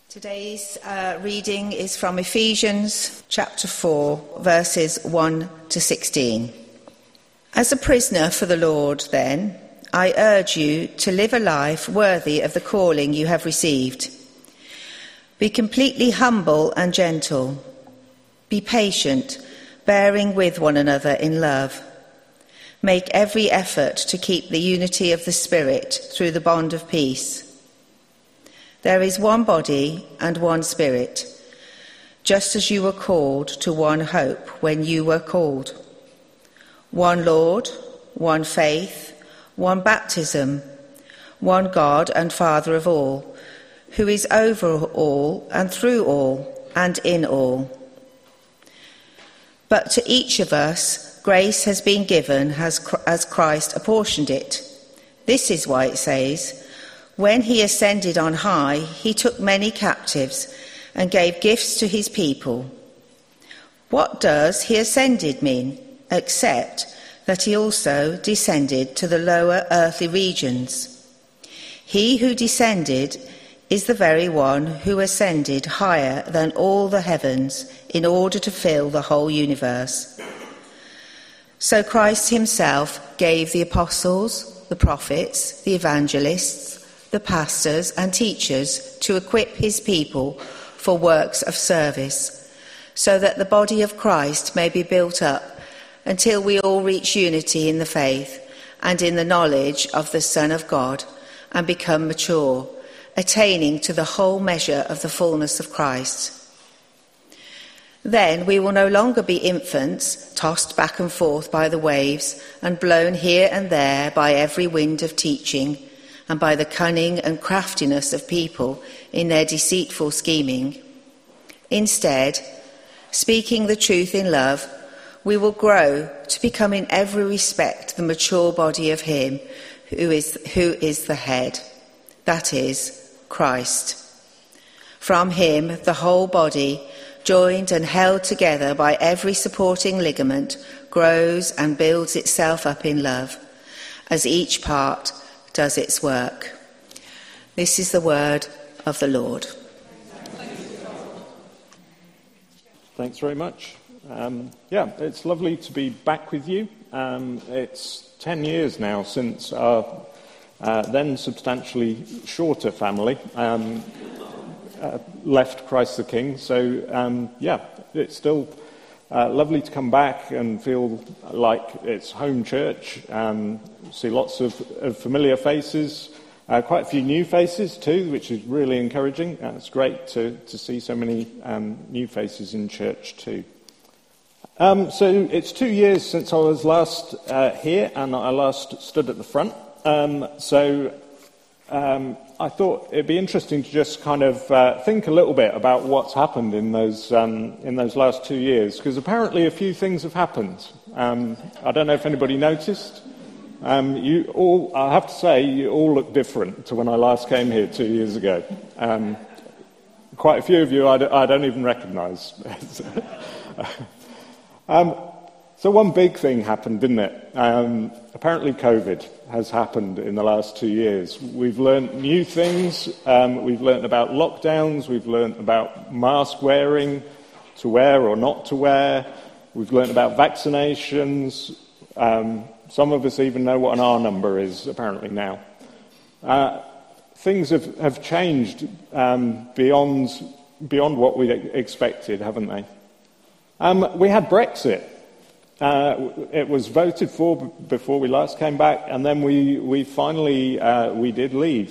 Today's reading is from Ephesians chapter 4, verses 1 to 16. As a prisoner for the Lord, then, I urge you to live a life worthy of the calling you have received. Be completely humble and gentle. Be patient, bearing with one another in love. Make every effort to keep the unity of the Spirit through the bond of peace. There is one body and one Spirit, just as you were called to one hope when you were called. One Lord, one faith, one baptism, one God and Father of all, who is over all and through all and in all. But to each of us grace has been given as Christ apportioned it. This is why it says, when he ascended on high, he took many captives and gave gifts to his people. What does he ascended mean, except that he also descended to the lower earthly regions? He who descended is the very one who ascended higher than all the heavens in order to fill the whole universe. So Christ himself gave the apostles, the prophets, the evangelists, the pastors and teachers to equip his people for works of service, so that the body of Christ may be built up until we all reach unity in the faith and in the knowledge of the Son of God and become mature, attaining to the whole measure of the fullness of Christ. Then we will no longer be infants, tossed back and forth by the waves and blown here and there by every wind of teaching, and by the cunning and craftiness of people in their deceitful scheming. Instead, speaking the truth in love, we will grow to become in every respect the mature body of him who is the head, that is, Christ. From him, the whole body, joined and held together by every supporting ligament, grows and builds itself up in love, as each part does its work. This is the word of the Lord. Thanks very much. It's lovely to be back with you. It's 10 years now since our then substantially shorter family left Christ the King. So, it's still lovely to come back and feel like it's home church. See lots of familiar faces, quite a few new faces too, which is really encouraging. It's great to see so many new faces in church too. So it's 2 years since I was last here, and I last stood at the front. I thought it'd be interesting to just kind of think a little bit about what's happened in those last 2 years, because apparently a few things have happened. I don't know if anybody noticed. You all, I have to say, you all look different to when I last came here 2 years ago. Quite a few of you I don't even recognise. So one big thing happened, didn't it? Apparently COVID has happened in the last 2 years. We've learned new things. We've learned about lockdowns. We've learned about mask wearing, to wear or not to wear. We've learned about vaccinations. Some of us even know what an R number is, apparently, now. Things have changed beyond what we expected, haven't they? We had Brexit. It was voted for before we last came back, and then we finally we did leave.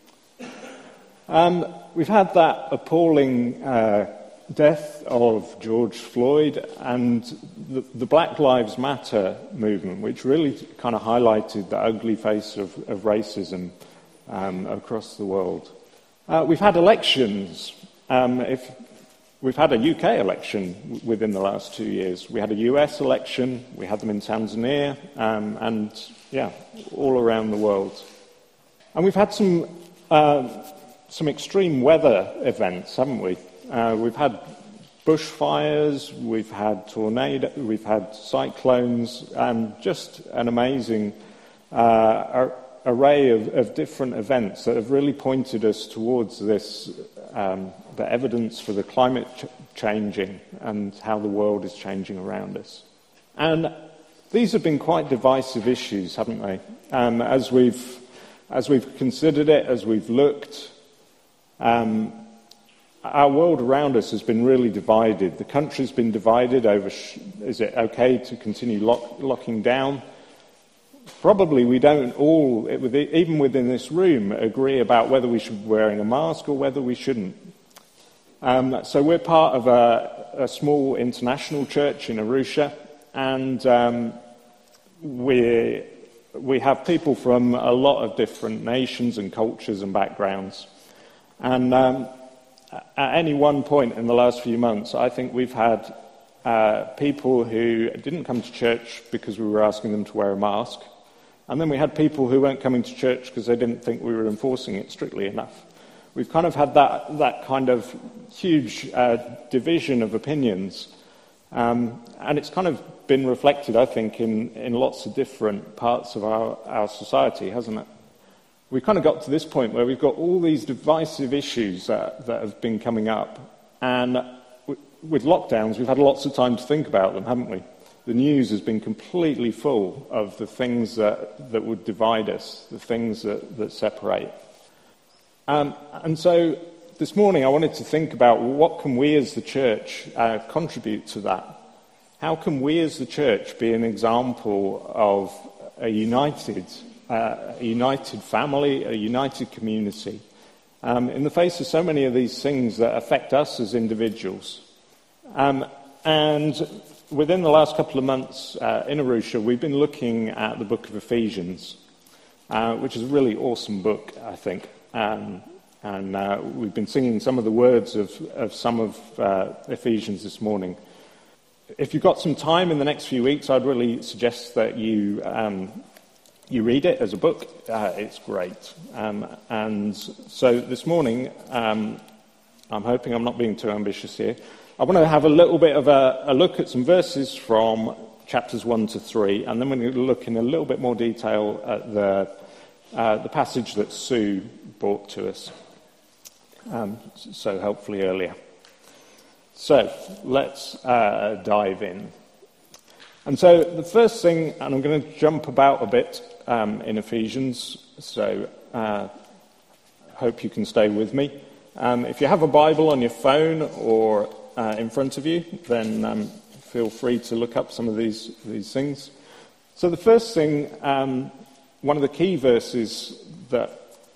We've had that appalling death of George Floyd and the Black Lives Matter movement, which really kind of highlighted the ugly face of racism across the world. We've had elections. We've had a UK election within the last 2 years. We had a US election, we had them in Tanzania, and all around the world. And we've had some extreme weather events, haven't we? We've had bushfires, we've had tornadoes, we've had cyclones, just an amazing array of different events that have really pointed us towards this the evidence for the climate changing and how the world is changing around us. And these have been quite divisive issues, haven't they? As we've considered it, as we've looked, our world around us has been really divided. The country's been divided over, is it okay to continue locking down? Probably we don't all, even within this room, agree about whether we should be wearing a mask or whether we shouldn't. So we're part of a small international church in Arusha, and we have people from a lot of different nations and cultures and backgrounds. And at any one point in the last few months, I think we've had people who didn't come to church because we were asking them to wear a mask. And then we had people who weren't coming to church because they didn't think we were enforcing it strictly enough. We've kind of had that kind of huge division of opinions. And it's kind of been reflected, I think, in lots of different parts of our society, hasn't it? We've kind of got to this point where we've got all these divisive issues that have been coming up. And with lockdowns, we've had lots of time to think about them, haven't we? The news has been completely full of the things that would divide us, the things that separate. And so this morning I wanted to think about what can we as the church contribute to that? How can we as the church be an example of a united family, a united community, in the face of so many of these things that affect us as individuals? And within the last couple of months in Arusha, we've been looking at the book of Ephesians, which is a really awesome book, I think. And we've been singing some of the words of some of Ephesians this morning. If you've got some time in the next few weeks, I'd really suggest that you read it as a book. It's great. And so this morning, I'm hoping I'm not being too ambitious here. I want to have a little bit of a look at some verses from chapters 1 to 3, and then we're going to look in a little bit more detail at the passage that Sue brought to us so helpfully earlier. So let's dive in. And so the first thing, and I'm going to jump about a bit in Ephesians, so hope you can stay with me. If you have a Bible on your phone or in front of you, then feel free to look up some of these things. So the first thing, one of the key verses that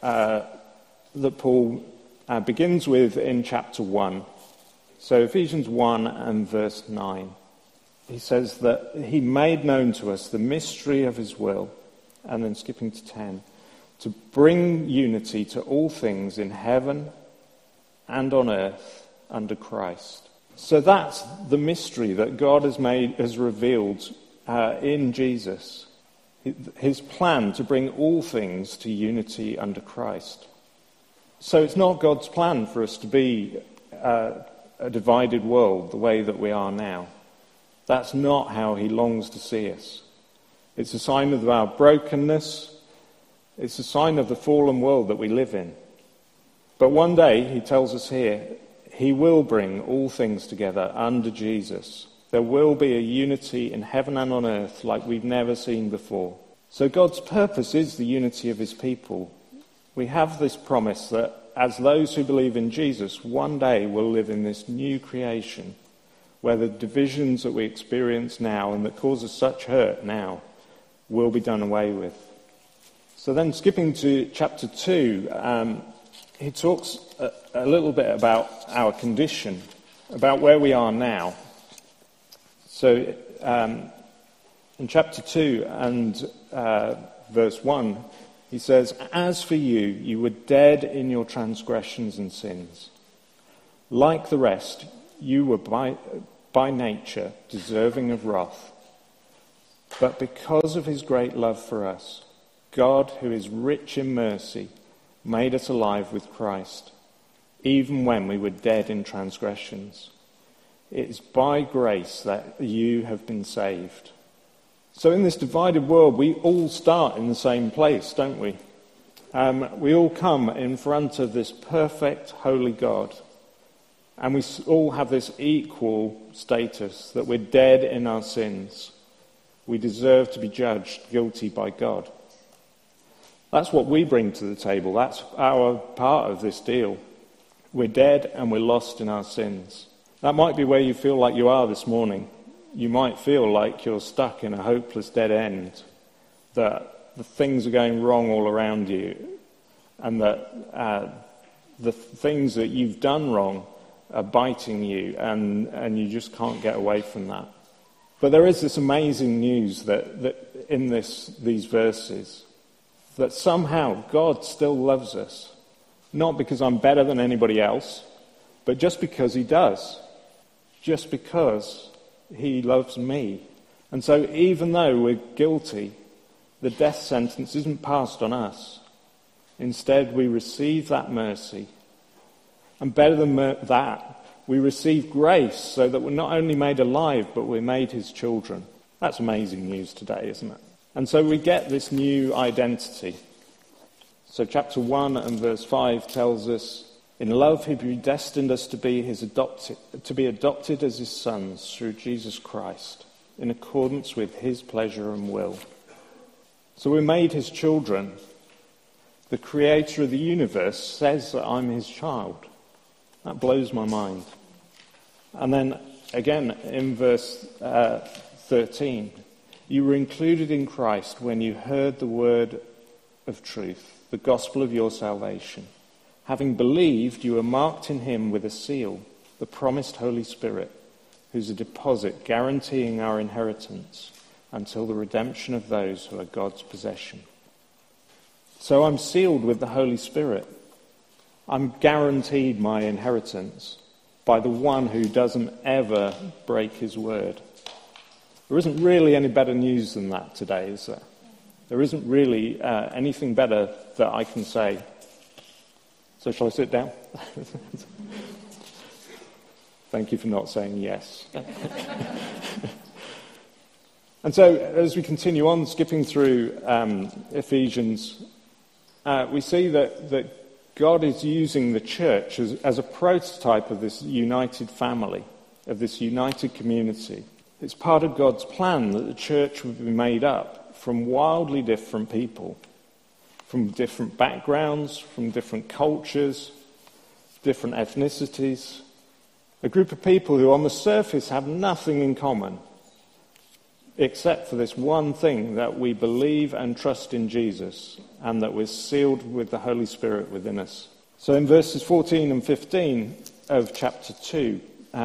Paul begins with in chapter 1. So Ephesians 1 and verse 9. He says that he made known to us the mystery of his will, and then skipping to 10, to bring unity to all things in heaven and on earth under Christ. So that's the mystery that God has revealed in Jesus. His plan to bring all things to unity under Christ. So it's not God's plan for us to be a divided world the way that we are now. That's not how he longs to see us. It's a sign of our brokenness. It's a sign of the fallen world that we live in. But one day, he tells us here, he will bring all things together under Jesus. There will be a unity in heaven and on earth like we've never seen before. So God's purpose is the unity of his people. We have this promise that as those who believe in Jesus, one day we'll live in this new creation where the divisions that we experience now and that cause us such hurt now will be done away with. So then skipping to chapter 2, he talks a little bit about our condition, about where we are now. So in chapter 2 and verse 1, he says, "As for you, you were dead in your transgressions and sins. Like the rest, you were by nature deserving of wrath. But because of his great love for us, God, who is rich in mercy, made us alive with Christ, even when we were dead in transgressions. It is by grace that you have been saved." So in this divided world, we all start in the same place, don't we? We all come in front of this perfect, holy God, and we all have this equal status, that we're dead in our sins. We deserve to be judged guilty by God. That's what we bring to the table. That's our part of this deal. We're dead and we're lost in our sins. That might be where you feel like you are this morning. You might feel like you're stuck in a hopeless dead end, that the things are going wrong all around you, and that the things that you've done wrong are biting you, and you just can't get away from that. But there is this amazing news that in these verses, that somehow God still loves us. Not because I'm better than anybody else, but just because he does. Just because he loves me. And so even though we're guilty, the death sentence isn't passed on us. Instead, we receive that mercy. And better than that, we receive grace so that we're not only made alive, but we're made his children. That's amazing news today, isn't it? And so we get this new identity. So chapter 1 and verse 5 tells us, in love he predestined us to be adopted as his sons through Jesus Christ, in accordance with his pleasure and will. So we're made his children. The creator of the universe says that I'm his child. That blows my mind. And then again in verse 13, you were included in Christ when you heard the word of truth, the gospel of your salvation. Having believed, you were marked in him with a seal, the promised Holy Spirit, who's a deposit guaranteeing our inheritance until the redemption of those who are God's possession. So I'm sealed with the Holy Spirit. I'm guaranteed my inheritance by the one who doesn't ever break his word. There isn't really any better news than that today, is there? There isn't really anything better that I can say. So shall I sit down? Thank you for not saying yes. And so as we continue on, skipping through Ephesians, we see that God is using the church as a prototype of this united family, of this united community. It's part of God's plan that the church would be made up from wildly different people, from different backgrounds, from different cultures, different ethnicities, a group of people who on the surface have nothing in common, except for this one thing, that we believe and trust in Jesus, and that we're sealed with the Holy Spirit within us. So in verses 14 and 15 of chapter 2,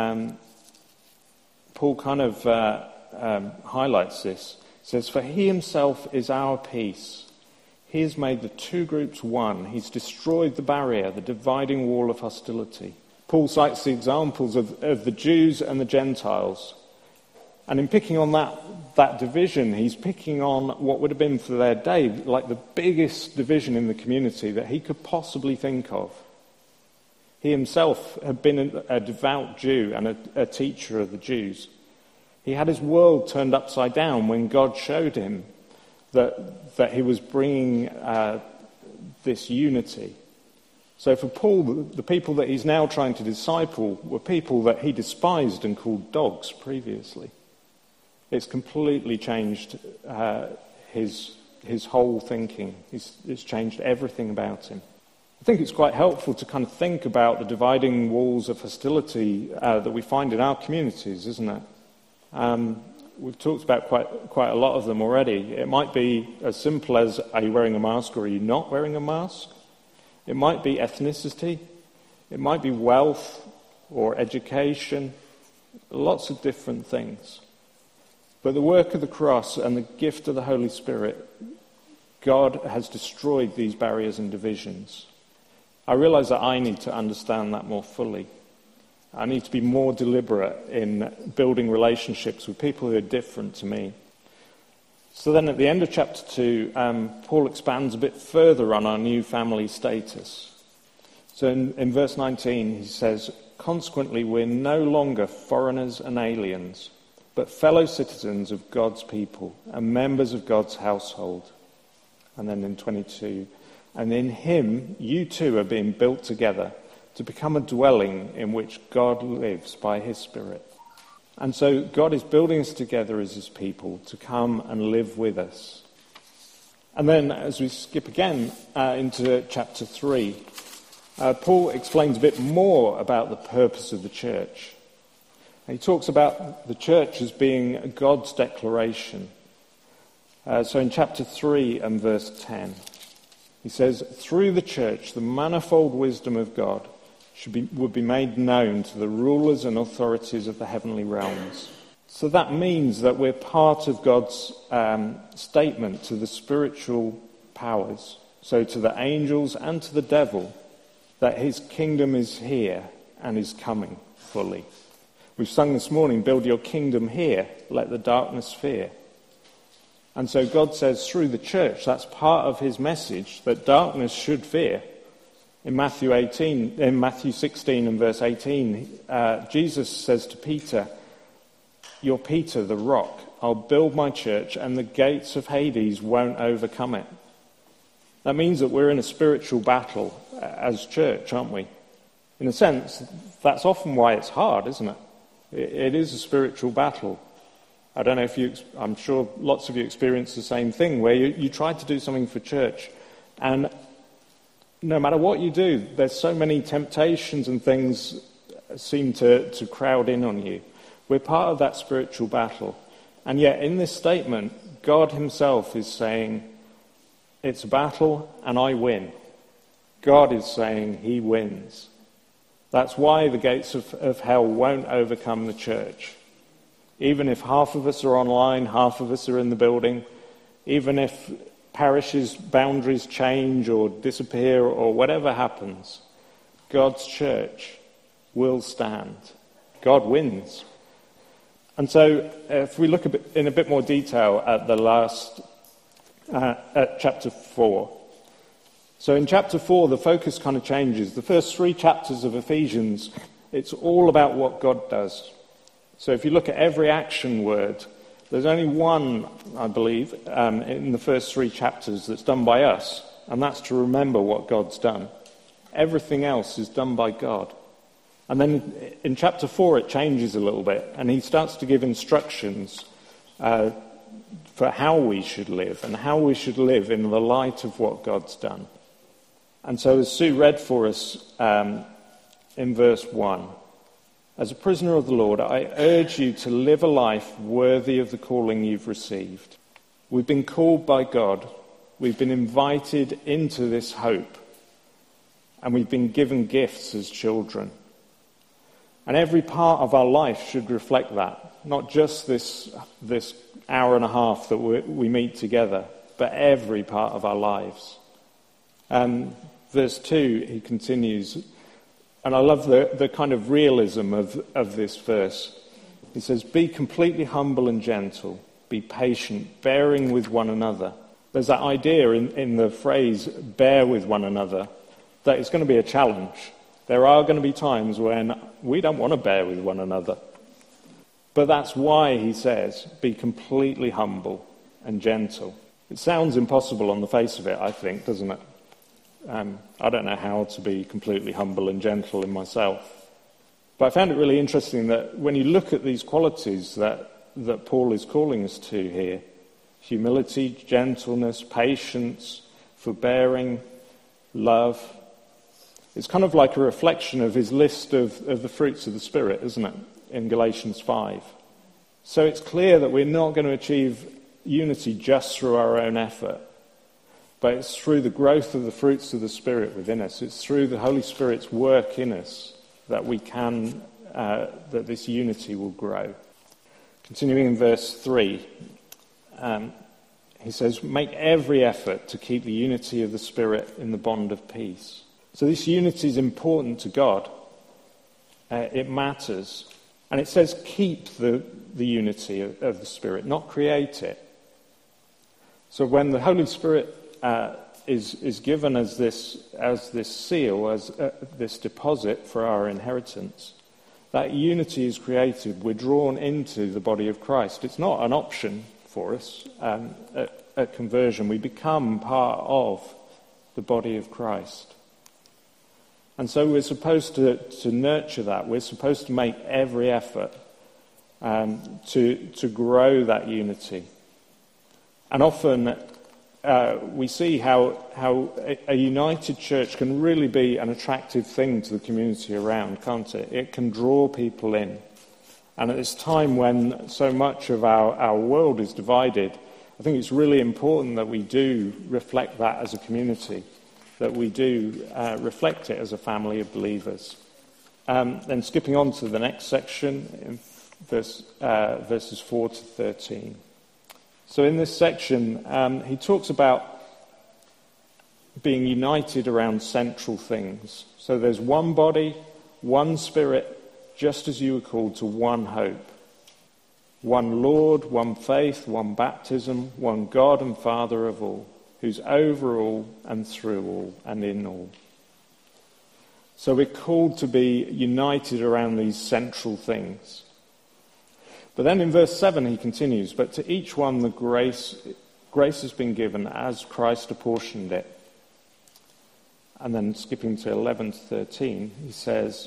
Paul kind of highlights this. He says, for he himself is our peace. He has made the two groups one. He's destroyed the barrier, the dividing wall of hostility. Paul cites the examples of the Jews and the Gentiles. And in picking on that division, he's picking on what would have been for their day like the biggest division in the community that he could possibly think of. He himself had been a devout Jew and a teacher of the Jews. He had his world turned upside down when God showed him that he was bringing this unity. So for Paul, the people that he's now trying to disciple were people that he despised and called dogs previously. It's completely changed his whole thinking. It's changed everything about him. I think it's quite helpful to kind of think about the dividing walls of hostility that we find in our communities, isn't it? We've talked about quite a lot of them already. It might be as simple as, are you wearing a mask or are you not wearing a mask? It might be ethnicity. It might be wealth or education. Lots of different things. But the work of the cross and the gift of the Holy Spirit, God has destroyed these barriers and divisions. I realise that I need to understand that more fully. I need to be more deliberate in building relationships with people who are different to me. So then at the end of chapter 2, Paul expands a bit further on our new family status. So in verse 19 he says, consequently we're no longer foreigners and aliens, but fellow citizens of God's people and members of God's household. And then in 22, And in him, you too are being built together to become a dwelling in which God lives by his Spirit. And so God is building us together as his people to come and live with us. And then as we skip again into chapter 3, Paul explains a bit more about the purpose of the church. He talks about the church as being God's declaration. So in chapter 3 and verse 10, he says, "Through the church, the manifold wisdom of God would be made known to the rulers and authorities of the heavenly realms." So that means that we're part of God's statement to the spiritual powers, so to the angels and to the devil, that his kingdom is here and is coming fully. We've sung this morning, "Build your kingdom here, let the darkness fear." And so God says through the church, that's part of his message, that darkness should fear. In Matthew 16 and verse 18, Jesus says to Peter, "You're Peter, the rock. I'll build my church and the gates of Hades won't overcome it." That means that we're in a spiritual battle as church, aren't we? In a sense, that's often why it's hard, isn't it? It is a spiritual battle. I don't know if I'm sure lots of you experience the same thing, where you try to do something for church, and no matter what you do, there's so many temptations and things seem to crowd in on you. We're part of that spiritual battle. And yet in this statement, God himself is saying, it's a battle and I win. God is saying he wins. That's why the gates of hell won't overcome the church. Even if half of us are online, half of us are in the building, even if parishes' boundaries change or disappear or whatever happens, God's church will stand. God wins. And so if we look in a bit more detail at at chapter 4. So in chapter 4, the focus kind of changes. The first 3 chapters of Ephesians, it's all about what God does. So if you look at every action word, there's only one, I believe, in the first 3 chapters that's done by us, and that's to remember what God's done. Everything else is done by God. And then in chapter 4 it changes a little bit, and he starts to give instructions for how we should live, and how we should live in the light of what God's done. And so as Sue read for us in verse 1, "As a prisoner of the Lord, I urge you to live a life worthy of the calling you've received." We've been called by God. We've been invited into this hope. And we've been given gifts as children. And every part of our life should reflect that. Not just this hour and a half that we meet together, but every part of our lives. Verse 2, he continues, and I love the kind of realism of this verse. He says, "Be completely humble and gentle. Be patient, bearing with one another." There's that idea in the phrase, "bear with one another," that it's going to be a challenge. There are going to be times when we don't want to bear with one another. But that's why he says, be completely humble and gentle. It sounds impossible on the face of it, I think, doesn't it? I don't know how to be completely humble and gentle in myself. But I found it really interesting that when you look at these qualities that Paul is calling us to here, humility, gentleness, patience, forbearing, love, it's kind of like a reflection of his list of the fruits of the Spirit, isn't it, in Galatians 5. So it's clear that we're not going to achieve unity just through our own effort, but it's through the growth of the fruits of the Spirit within us. It's through the Holy Spirit's work in us that we can, that this unity will grow. Continuing in verse 3, he says, "Make every effort to keep the unity of the Spirit in the bond of peace." So this unity is important to God. It matters. And it says keep the unity of the Spirit, not create it. So when the Holy Spirit is given as this seal, as this deposit for our inheritance, that unity is created. We're drawn into the body of Christ. It's not an option for us at conversion. We become part of the body of Christ. And so we're supposed to nurture that. We're supposed to make every effort to grow that unity. And often we see how a united church can really be an attractive thing to the community around, can't it? It can draw people in. And at this time when so much of our world is divided, I think it's really important that we do reflect that as a community, that we do reflect it as a family of believers. Then skipping on to the next section, in verses 4 to 13. So in this section, he talks about being united around central things. So there's one body, one spirit, just as you were called to one hope. One Lord, one faith, one baptism, one God and Father of all, who's over all and through all and in all. So we're called to be united around these central things. But then in verse 7 he continues, but to each one the grace has been given as Christ apportioned it. And then skipping to 11 to 13, he says,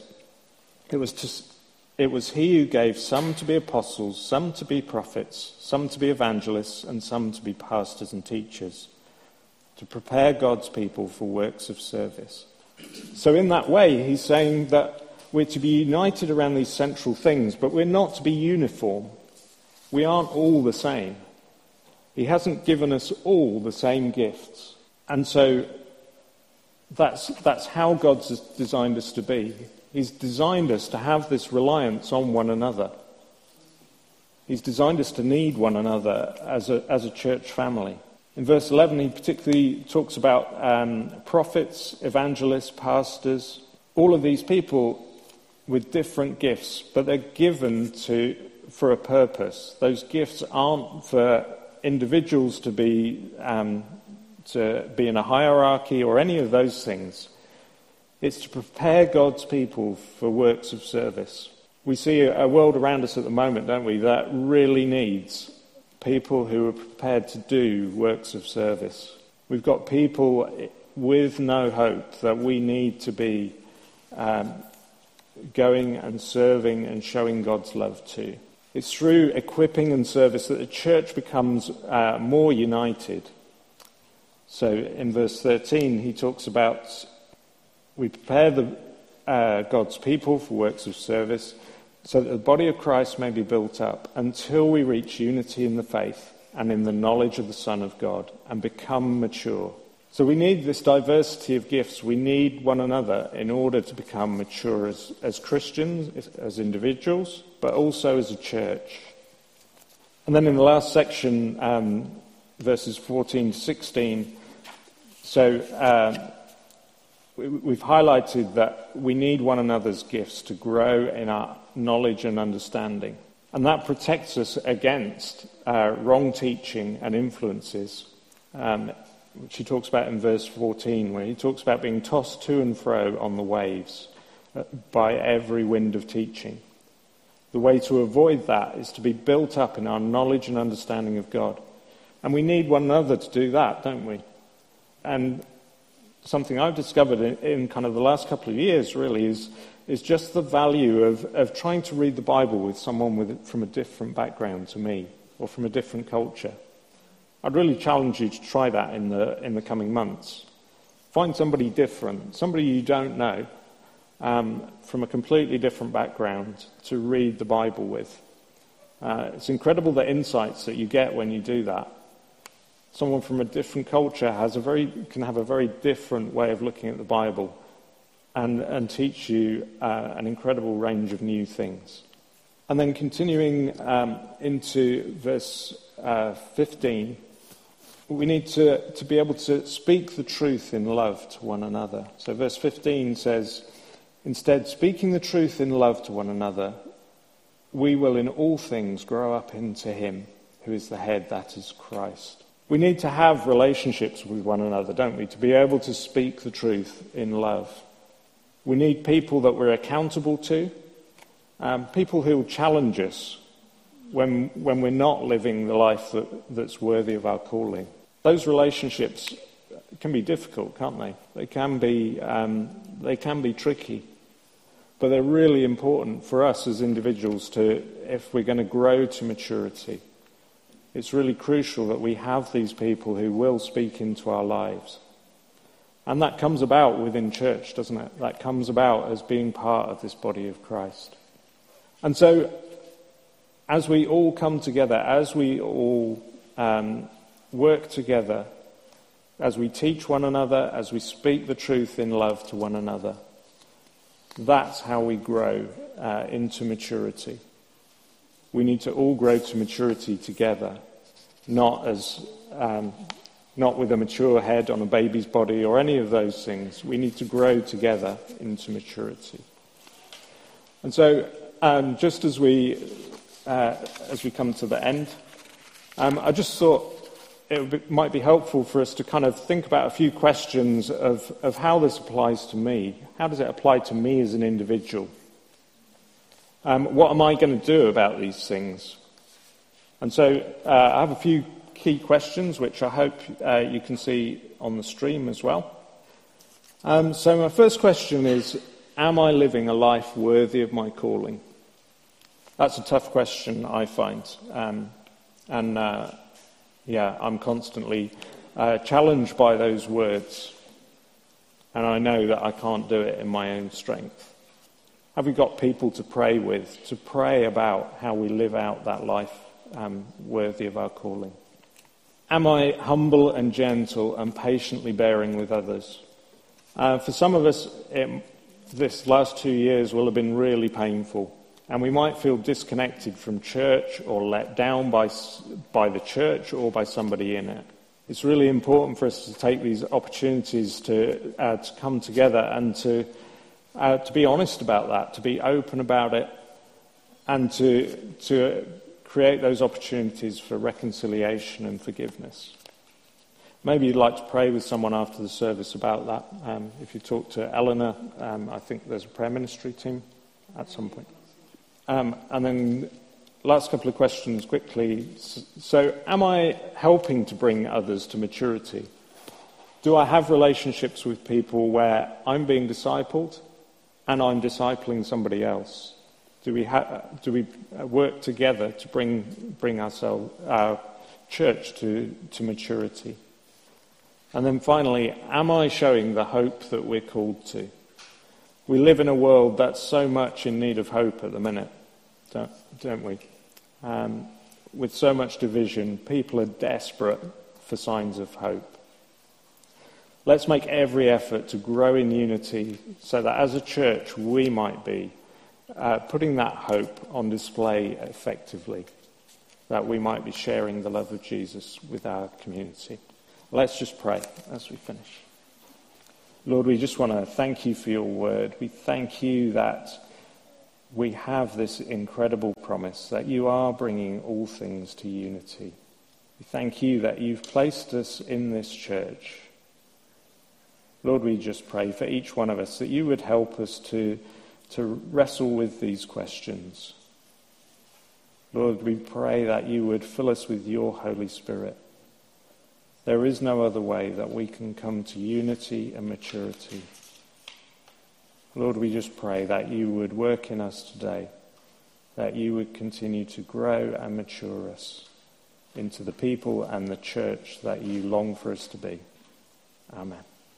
It was he who gave some to be apostles, some to be prophets, some to be evangelists, and some to be pastors and teachers, to prepare God's people for works of service. So in that way, he's saying that we're to be united around these central things, but we're not to be uniform. We aren't all the same. He hasn't given us all the same gifts. And so that's how God's designed us to be. He's designed us to have this reliance on one another. He's designed us to need one another as a church family. In verse 11, he particularly talks about prophets, evangelists, pastors, all of these people with different gifts, but they're given for a purpose. Those gifts aren't for individuals to be in a hierarchy or any of those things. It's to prepare God's people for works of service. We see a world around us at the moment, don't we, that really needs people who are prepared to do works of service. We've got people with no hope that we need to be going and serving and showing God's love to. It's through equipping and service that the church becomes more united. So in verse 13 he talks about we prepare God's people for works of service so that the body of Christ may be built up until we reach unity in the faith and in the knowledge of the Son of God and become mature. So we need this diversity of gifts. We need one another in order to become mature as Christians, as individuals, but also as a church. And then in the last section, verses 14 to 16, we've highlighted that we need one another's gifts to grow in our knowledge and understanding. And that protects us against wrong teaching and influences, which he talks about in verse 14, where he talks about being tossed to and fro on the waves by every wind of teaching. The way to avoid that is to be built up in our knowledge and understanding of God. And we need one another to do that, don't we? And something I've discovered in kind of the last couple of years really is just the value of trying to read the Bible with someone from a different background to me or from a different culture. I'd really challenge you to try that in the coming months. Find somebody different, somebody you don't know, from a completely different background to read the Bible with. It's incredible the insights that you get when you do that. Someone from a different culture can have a very different way of looking at the Bible and teach you an incredible range of new things. And then continuing into verse 15, we need to be able to speak the truth in love to one another. So verse 15 says, instead, speaking the truth in love to one another, we will in all things grow up into him who is the head, that is Christ. We need to have relationships with one another, don't we, to be able to speak the truth in love. We need people that we're accountable to, people who will challenge us when we're not living the life that's worthy of our calling. Those relationships can be difficult, can't they? They can be tricky. But they're really important for us as individuals if we're going to grow to maturity. It's really crucial that we have these people who will speak into our lives. And that comes about within church, doesn't it? That comes about as being part of this body of Christ. And so, as we all come together, as we all work together, as we teach one another, as we speak the truth in love to one another, that's how we grow into maturity. We need to all grow to maturity together, not with a mature head on a baby's body or any of those things. We need to grow together into maturity. And so, just as we come to the end, I just thought might be helpful for us to kind of think about a few questions of how this applies to me. How does it apply to me as an individual? What am I going to do about these things? And so I have a few key questions which I hope you can see on the stream as well. So my first question is, am I living a life worthy of my calling? That's a tough question, I find. I'm constantly challenged by those words. And I know that I can't do it in my own strength. Have we got people to pray with, to pray about how we live out that life worthy of our calling? Am I humble and gentle and patiently bearing with others? For some of us, this last 2 years will have been really painful. And we might feel disconnected from church or let down by the church or by somebody in it. It's really important for us to take these opportunities to come together and to be honest about that, to be open about it, and to create those opportunities for reconciliation and forgiveness. Maybe you'd like to pray with someone after the service about that. If you talk to Eleanor, I think there's a prayer ministry team at some point. And then last couple of questions quickly. So am I helping to bring others to maturity? Do I have relationships with people where I'm being discipled and I'm discipling somebody else? Do we work together to bring our church to maturity? And then finally, am I showing the hope that we're called to? We live in a world that's so much in need of hope at the minute, don't we? With so much division, people are desperate for signs of hope. Let's make every effort to grow in unity so that as a church we might be putting that hope on display effectively, that we might be sharing the love of Jesus with our community. Let's just pray as we finish. Lord, we just want to thank you for your word. We thank you that we have this incredible promise that you are bringing all things to unity. We thank you that you've placed us in this church. Lord, we just pray for each one of us that you would help us to wrestle with these questions. Lord, we pray that you would fill us with your Holy Spirit. There is no other way that we can come to unity and maturity. Lord, we just pray that you would work in us today, that you would continue to grow and mature us into the people and the church that you long for us to be. Amen.